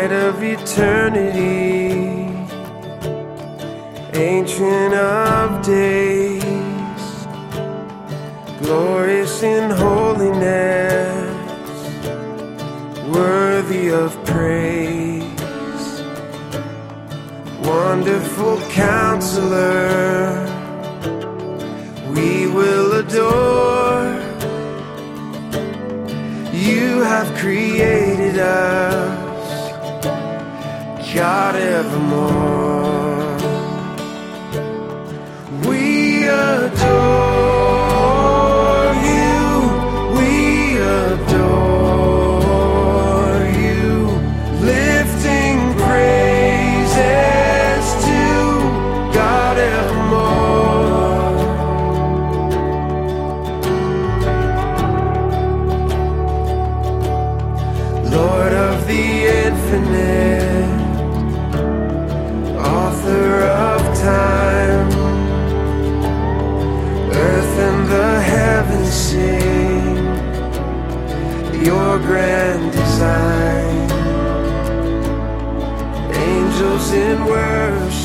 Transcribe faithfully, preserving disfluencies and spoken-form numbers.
light of eternity, ancient of days, glorious in holiness, worthy of praise. Wonderful Counselor, we will adore. You have created us, God evermore. We adore you, we adore you, lifting praises to God evermore. Lord of the infinite, author of time, earth and the heavens sing your grand design. Angels in worship